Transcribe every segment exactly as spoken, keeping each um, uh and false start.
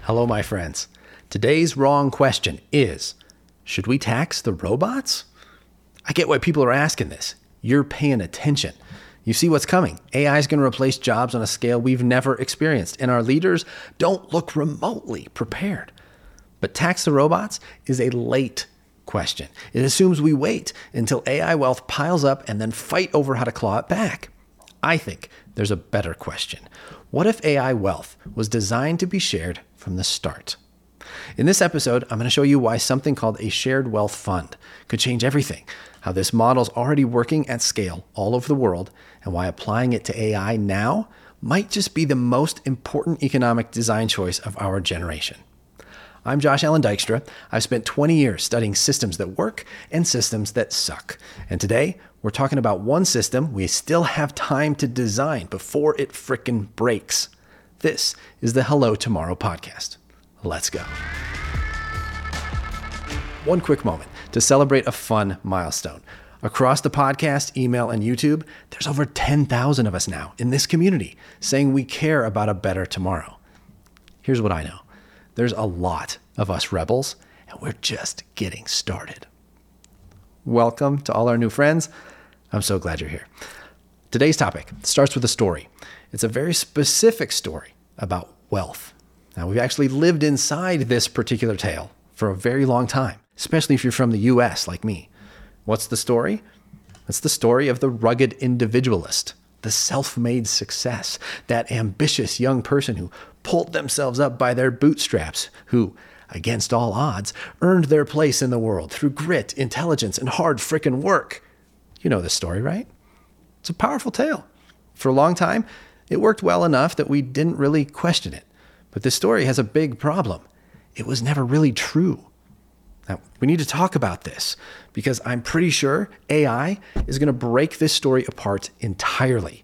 Hello, my friends. Today's wrong question is, should we tax the robots? I get why people are asking this. You're paying attention. You see what's coming. A I is going to replace jobs on a scale we've never experienced, and our leaders don't look remotely prepared. But tax the robots is a late question. It assumes we wait until A I wealth piles up and then fight over how to claw it back. I think there's a better question. What if A I wealth was designed to be shared from the start? In this episode, I'm going to show you why something called a shared wealth fund could change everything, how this model's already working at scale all over the world, and why applying it to A I now might just be the most important economic design choice of our generation. I'm Josh Allen Dykstra. I've spent twenty years studying systems that work and systems that suck. And today, we're talking about one system we still have time to design before it frickin' breaks. This is the Hello Tomorrow podcast. Let's go. One quick moment to celebrate a fun milestone. Across the podcast, email, and YouTube, there's over ten thousand of us now in this community saying we care about a better tomorrow. Here's what I know. There's a lot of us rebels, and we're just getting started. Welcome to all our new friends. I'm so glad you're here. Today's topic starts with a story. It's a very specific story about wealth. Now, we've actually lived inside this particular tale for a very long time, especially if you're from the U S like me. What's the story? It's the story of the rugged individualist, the self-made success, that ambitious young person who pulled themselves up by their bootstraps, who, against all odds, earned their place in the world through grit, intelligence, and hard frickin' work. You know this story, right? It's a powerful tale. For a long time, it worked well enough that we didn't really question it. But this story has a big problem. It was never really true. Now, we need to talk about this because I'm pretty sure A I is going to break this story apart entirely.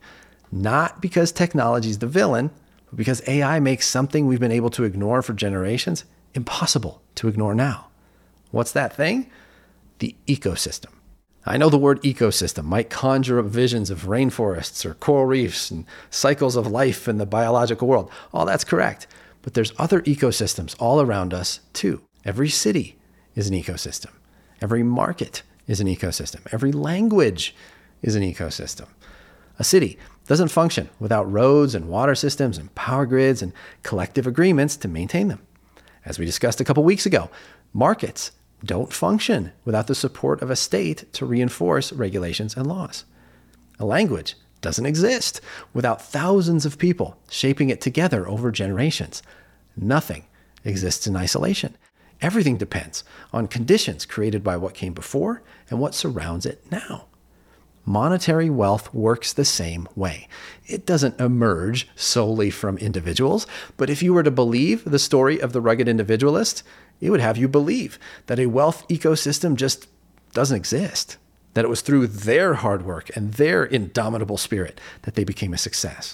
Not because technology is the villain, but because A I makes something we've been able to ignore for generations impossible to ignore now. What's that thing? The ecosystem. I know the word ecosystem might conjure up visions of rainforests or coral reefs and cycles of life in the biological world. All that's correct. But there's other ecosystems all around us too. Every city is an ecosystem. Every market is an ecosystem. Every language is an ecosystem. A city doesn't function without roads and water systems and power grids and collective agreements to maintain them. As we discussed a couple weeks ago, markets don't function without the support of a state to reinforce regulations and laws. A language doesn't exist without thousands of people shaping it together over generations. Nothing exists in isolation. Everything depends on conditions created by what came before and what surrounds it now. Monetary wealth works the same way. It doesn't emerge solely from individuals, but if you were to believe the story of the rugged individualist, it would have you believe that a wealth ecosystem just doesn't exist, that it was through their hard work and their indomitable spirit that they became a success.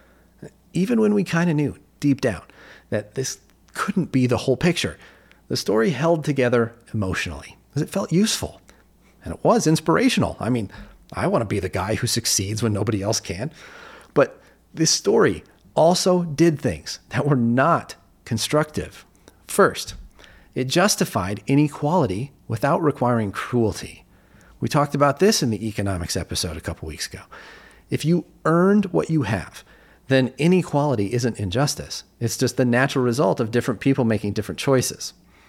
Even when we kind of knew deep down that this couldn't be the whole picture, the story held together emotionally because it felt useful and it was inspirational. I mean, I want to be the guy who succeeds when nobody else can. But this story also did things that were not constructive. First, it justified inequality without requiring cruelty. We talked about this in the economics episode a couple weeks ago. If you earned what you have, then inequality isn't injustice. It's just the natural result of different people making different choices.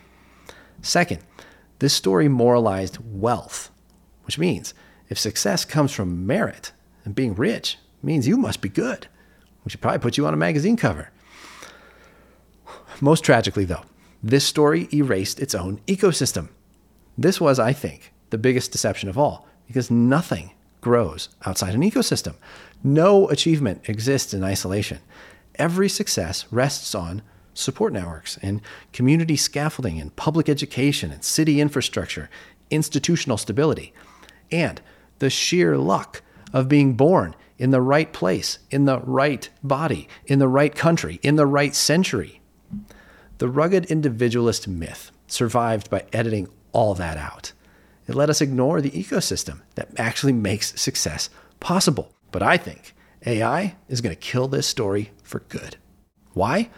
Second, this story moralized wealth, which means if success comes from merit and being rich means you must be good, which should probably put you on a magazine cover. Most tragically, though, this story erased its own ecosystem. This was, I think, the biggest deception of all, because nothing grows outside an ecosystem. No achievement exists in isolation. Every success rests on support networks and community scaffolding and public education and city infrastructure, institutional stability, and the sheer luck of being born in the right place, in the right body, in the right country, in the right century. The rugged individualist myth survived by editing all that out. It let us ignore the ecosystem that actually makes success possible. But I think A I is going to kill this story for good. Why?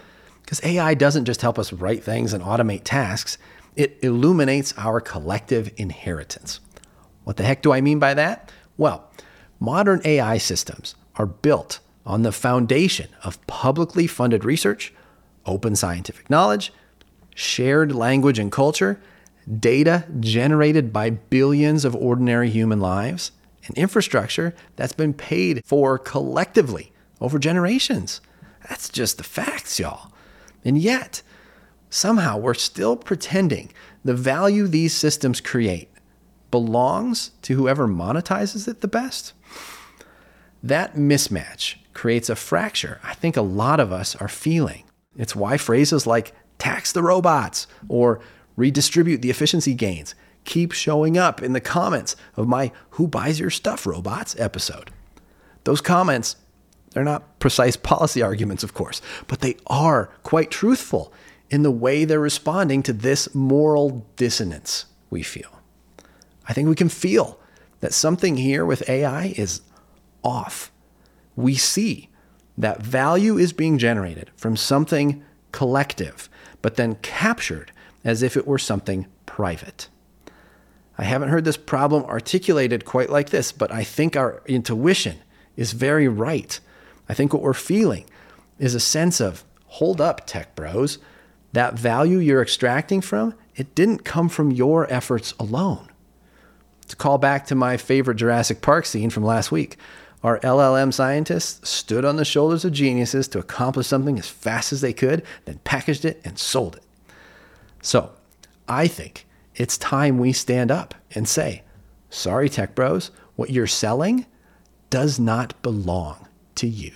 Because A I doesn't just help us write things and automate tasks, it illuminates our collective inheritance. What the heck do I mean by that? Well, modern A I systems are built on the foundation of publicly funded research, open scientific knowledge, shared language and culture, data generated by billions of ordinary human lives, and infrastructure that's been paid for collectively over generations. That's just the facts, y'all. And yet, somehow we're still pretending the value these systems create belongs to whoever monetizes it the best. That mismatch creates a fracture I think a lot of us are feeling. It's why phrases like tax the robots or redistribute the efficiency gains keep showing up in the comments of my Who Buys Your Stuff Robots episode. Those comments, they're not precise policy arguments, of course, but they are quite truthful in the way they're responding to this moral dissonance we feel. I think we can feel that something here with A I is off. We see that value is being generated from something collective, but then captured as if it were something private. I haven't heard this problem articulated quite like this, but I think our intuition is very right. I think what we're feeling is a sense of, hold up, tech bros, that value you're extracting from, it didn't come from your efforts alone. To call back to my favorite Jurassic Park scene from last week, our L L M scientists stood on the shoulders of geniuses to accomplish something as fast as they could, then packaged it and sold it. So I think it's time we stand up and say, sorry, tech bros, what you're selling does not belong to you.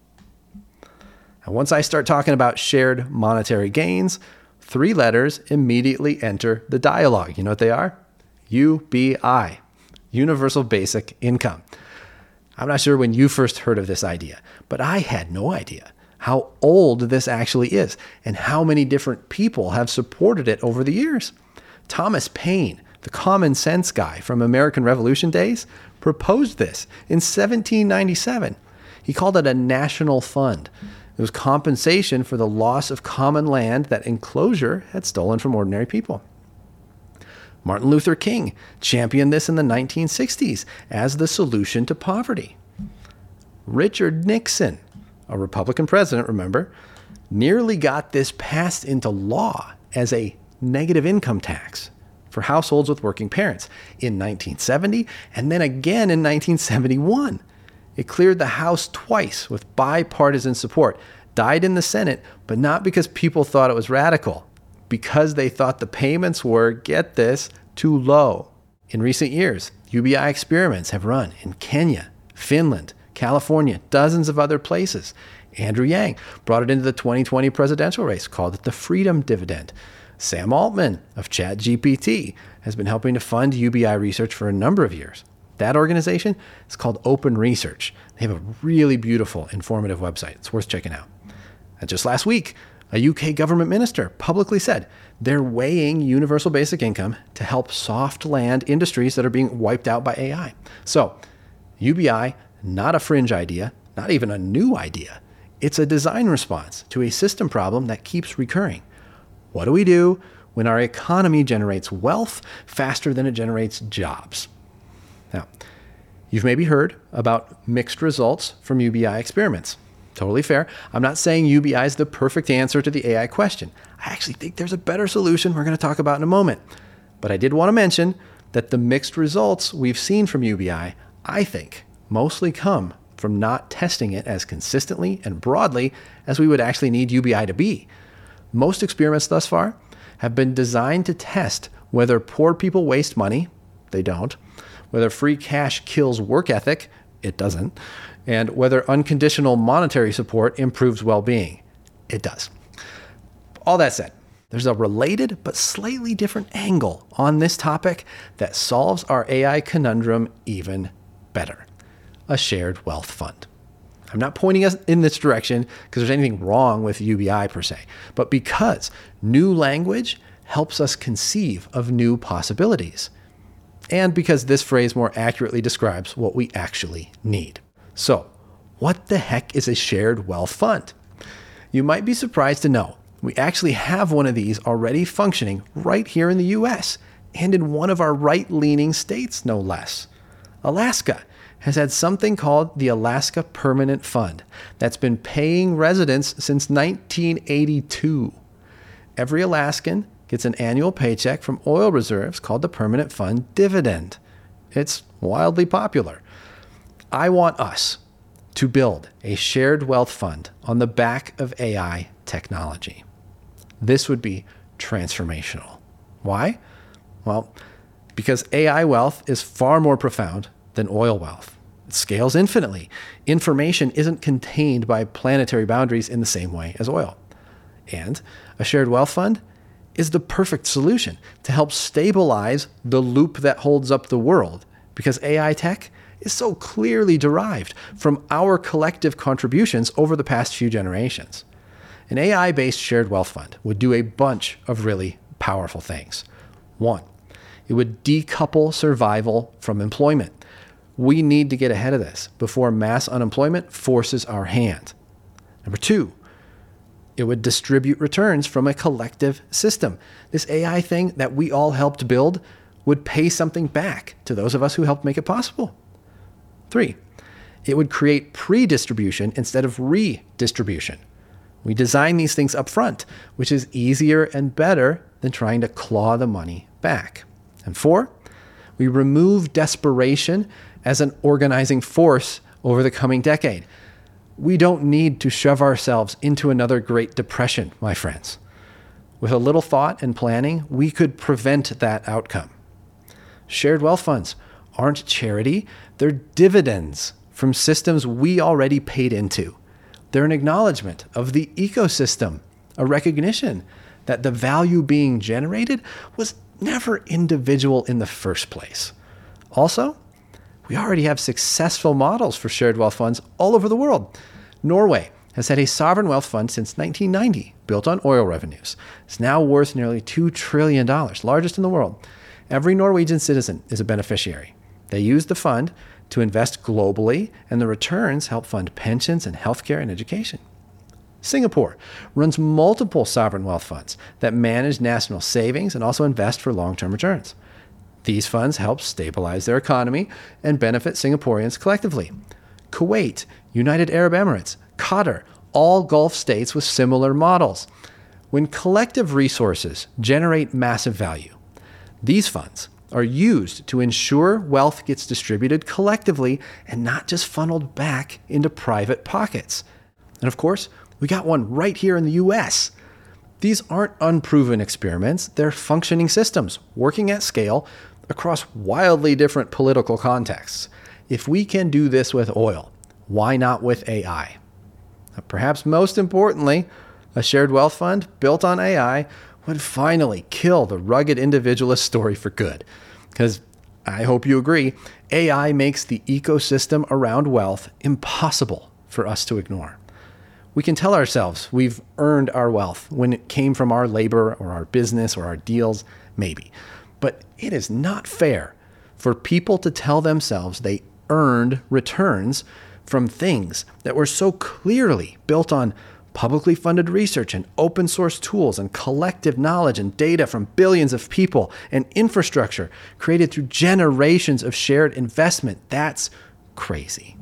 And once I start talking about shared monetary gains, three letters immediately enter the dialogue. You know what they are? U B I, Universal Basic Income. I'm not sure when you first heard of this idea, but I had no idea how old this actually is and how many different people have supported it over the years. Thomas Paine, the common sense guy from American Revolution days, proposed this in seventeen ninety-seven. He called it a national fund. It was compensation for the loss of common land that enclosure had stolen from ordinary people. Martin Luther King championed this in the nineteen sixties as the solution to poverty. Richard Nixon, a Republican president, remember, nearly got this passed into law as a negative income tax for households with working parents in nineteen seventy and then again in nineteen seventy-one. It cleared the House twice with bipartisan support, died in the Senate, but not because people thought it was radical, because they thought the payments were, get this, too low. In recent years, U B I experiments have run in Kenya, Finland, California, dozens of other places. Andrew Yang brought it into the twenty twenty presidential race, called it the Freedom Dividend. Sam Altman of ChatGPT has been helping to fund U B I research for a number of years. That organization is called Open Research. They have a really beautiful, informative website. It's worth checking out. And just last week, a U K government minister publicly said they're weighing universal basic income to help soft land industries that are being wiped out by A I. So, U B I, not a fringe idea, not even a new idea. It's a design response to a system problem that keeps recurring. What do we do when our economy generates wealth faster than it generates jobs? Now, you've maybe heard about mixed results from U B I experiments. Totally fair. I'm not saying U B I is the perfect answer to the A I question. I actually think there's a better solution we're going to talk about in a moment. But I did want to mention that the mixed results we've seen from U B I, I think, mostly come from not testing it as consistently and broadly as we would actually need U B I to be. Most experiments thus far have been designed to test whether poor people waste money. They don't. Whether free cash kills work ethic. It doesn't. And whether unconditional monetary support improves well-being. It does. All that said, there's a related but slightly different angle on this topic that solves our A I conundrum even better. A shared wealth fund. I'm not pointing us in this direction because there's anything wrong with U B I per se, but because new language helps us conceive of new possibilities. And because this phrase more accurately describes what we actually need. So, what the heck is a shared wealth fund? You might be surprised to know We actually have one of these already functioning right here in the U S and in one of our right-leaning states, no less. Alaska has had something called the Alaska Permanent Fund that's been paying residents since nineteen eighty-two. Every Alaskan gets an annual paycheck from oil reserves called the Permanent Fund dividend. It's wildly popular. I want us to build a shared wealth fund on the back of A I technology. This would be transformational. Why? Well, because A I wealth is far more profound than oil wealth. It scales infinitely. Information isn't contained by planetary boundaries in the same way as oil. And a shared wealth fund is the perfect solution to help stabilize the loop that holds up the world, because A I tech is so clearly derived from our collective contributions over the past few generations. An A I-based shared wealth fund would do a bunch of really powerful things. One, it would decouple survival from employment. We need to get ahead of this before mass unemployment forces our hand. Number two, it would distribute returns from a collective system. This A I thing that we all helped build would pay something back to those of us who helped make it possible. Three, it would create pre-distribution instead of redistribution. We design these things up front, which is easier and better than trying to claw the money back. And four, we remove desperation as an organizing force over the coming decade. We don't need to shove ourselves into another Great Depression, my friends. With a little thought and planning, we could prevent that outcome. Shared wealth funds aren't charity, they're dividends from systems we already paid into. They're an acknowledgement of the ecosystem, a recognition that the value being generated was never individual in the first place. Also, we already have successful models for shared wealth funds all over the world. Norway has had a sovereign wealth fund since nineteen ninety, built on oil revenues. It's now worth nearly two trillion dollars, largest in the world. Every Norwegian citizen is a beneficiary. They use the fund to invest globally, and the returns help fund pensions and healthcare and education. Singapore runs multiple sovereign wealth funds that manage national savings and also invest for long-term returns. These funds help stabilize their economy and benefit Singaporeans collectively. Kuwait, United Arab Emirates, Qatar, all Gulf states with similar models. When collective resources generate massive value, these funds are used to ensure wealth gets distributed collectively and not just funneled back into private pockets. And of course, we got one right here in the U S. These aren't unproven experiments. They're functioning systems working at scale across wildly different political contexts. If we can do this with oil, why not with A I? Now, perhaps most importantly, a shared wealth fund built on A I would finally kill the rugged individualist story for good. Because I hope you agree, A I makes the ecosystem around wealth impossible for us to ignore. We can tell ourselves we've earned our wealth when it came from our labor or our business or our deals, maybe. But it is not fair for people to tell themselves they earned returns from things that were so clearly built on publicly funded research and open source tools and collective knowledge and data from billions of people and infrastructure created through generations of shared investment. That's crazy.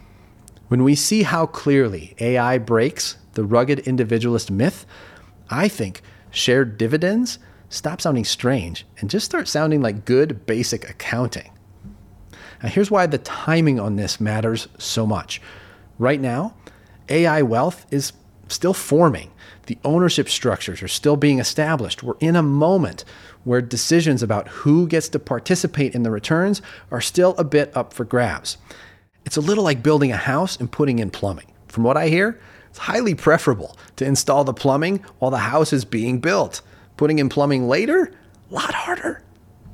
When we see how clearly A I breaks the rugged individualist myth, I think shared dividends stop sounding strange and just start sounding like good basic accounting. Now, here's why the timing on this matters so much. Right now, A I wealth is still forming. The ownership structures are still being established. We're in a moment where decisions about who gets to participate in the returns are still a bit up for grabs. It's a little like building a house and putting in plumbing. From what I hear, it's highly preferable to install the plumbing while the house is being built. Putting in plumbing later, a lot harder.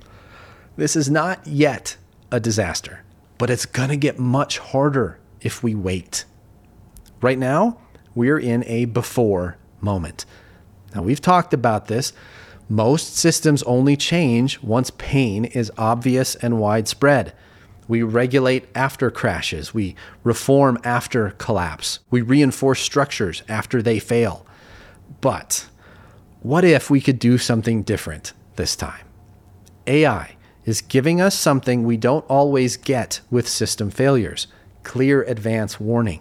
This is not yet a disaster, but it's going to get much harder if we wait. Right now, we're in a before moment. Now, we've talked about this. Most systems only change once pain is obvious and widespread. We regulate after crashes. We reform after collapse. We reinforce structures after they fail. But What if we could do something different this time? A I is giving us something we don't always get with system failures: clear advance warning.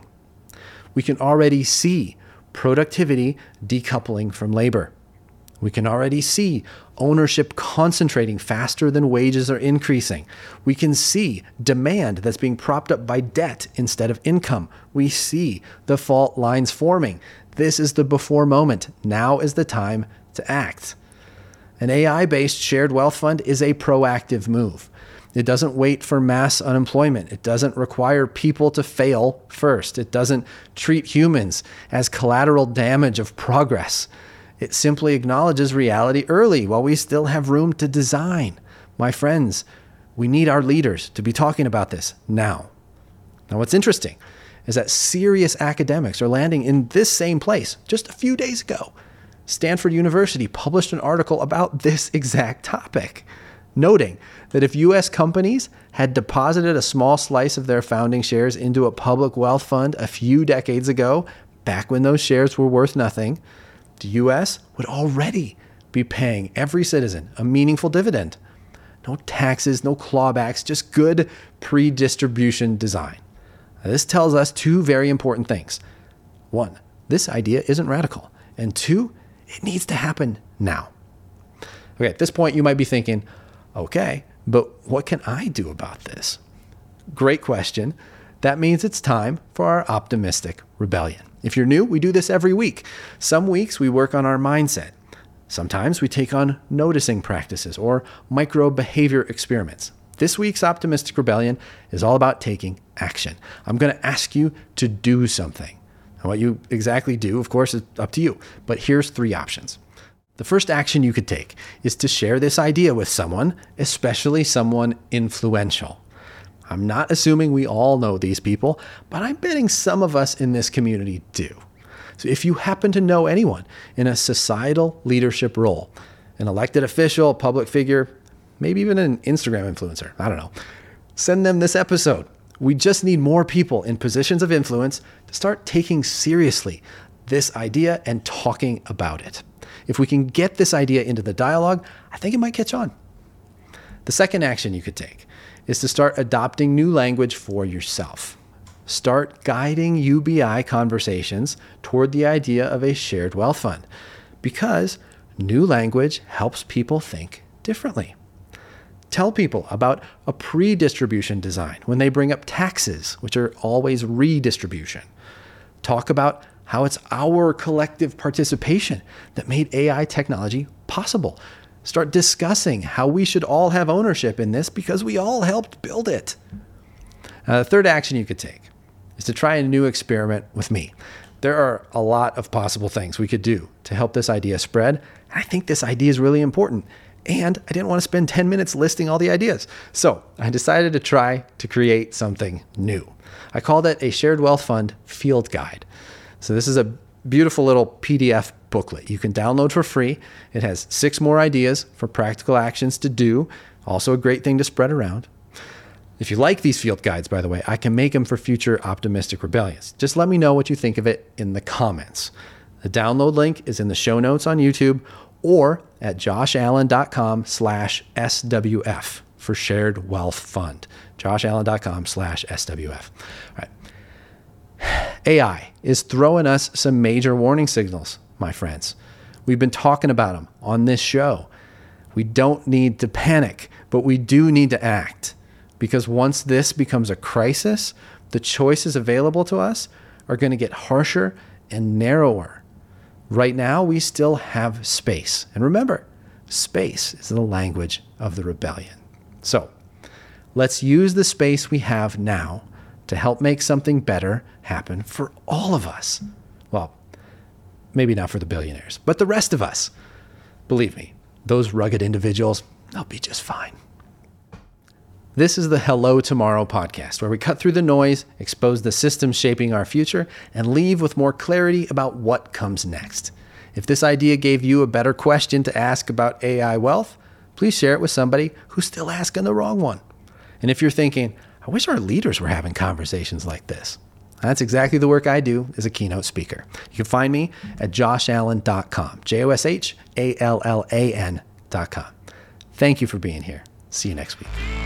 We can already see productivity decoupling from labor. We can already see ownership concentrating faster than wages are increasing. We can see demand that's being propped up by debt instead of income. We see the fault lines forming. This is the before moment. Now is the time to act. An A I-based shared wealth fund is a proactive move. It doesn't wait for mass unemployment. It doesn't require people to fail first. It doesn't treat humans as collateral damage of progress. It simply acknowledges reality early while we still have room to design. My friends, we need our leaders to be talking about this now. Now, what's interesting is that serious academics are landing in this same place just a few days ago. Stanford University published an article about this exact topic, noting that if U S companies had deposited a small slice of their founding shares into a public wealth fund a few decades ago, back when those shares were worth nothing, the U S would already be paying every citizen a meaningful dividend. No taxes, no clawbacks, just good pre-distribution design. Now, this tells us two very important things. One, this idea isn't radical. And two, it needs to happen now. Okay, at this point, you might be thinking, okay, but what can I do about this? Great question. That means it's time for our optimistic rebellion. If you're new, we do this every week. Some weeks we work on our mindset. Sometimes we take on noticing practices or micro behavior experiments. This week's optimistic rebellion is all about taking action. I'm going to ask you to do something. And what you exactly do, of course, is up to you. But here's three options. The first action you could take is to share this idea with someone, especially someone influential. I'm not assuming we all know these people, but I'm betting some of us in this community do. So if you happen to know anyone in a societal leadership role, an elected official, public figure, maybe even an Instagram influencer, I don't know, send them this episode. We just need more people in positions of influence to start taking seriously this idea and talking about it. If we can get this idea into the dialogue, I think it might catch on. The second action you could take is to start adopting new language for yourself. Start guiding U B I conversations toward the idea of a shared wealth fund, because new language helps people think differently. Tell people about a pre-distribution design when they bring up taxes, which are always redistribution. Talk about how it's our collective participation that made A I technology possible. Start discussing how we should all have ownership in this because we all helped build it. Now, the third action you could take is to try a new experiment with me. There are a lot of possible things we could do to help this idea spread. And I think this idea is really important. And I didn't want to spend ten minutes listing all the ideas. So I decided to try to create something new. I called it a Shared Wealth Fund Field Guide. So this is a beautiful little P D F booklet you can download for free. It has six more ideas for practical actions to do. Also a great thing to spread around. If you like these field guides, by the way, I can make them for future optimistic rebellions. Just let me know what you think of it in the comments. The download link is in the show notes on YouTube or at joshallen.com slash SWF for Shared Wealth Fund. joshallen.com slash SWF. All right. A I is throwing us some major warning signals, my friends. We've been talking about them on this show. We don't need to panic, but we do need to act. Because once this becomes a crisis, the choices available to us are going to get harsher and narrower. Right now, we still have space. And remember, space is the language of the rebellion. So let's use the space we have now to help make something better happen for all of us. Well, maybe not for the billionaires, but the rest of us. Believe me, those rugged individuals, they'll be just fine. This is the Hello Tomorrow podcast, where we cut through the noise, expose the systems shaping our future, and leave with more clarity about what comes next. If this idea gave you a better question to ask about A I wealth, please share it with somebody who's still asking the wrong one. And if you're thinking, I wish our leaders were having conversations like this, That's exactly the work I do as a keynote speaker. You can find me at josh allen dot com, J O S H A L L A N dot com. Thank you for being here. See you next week.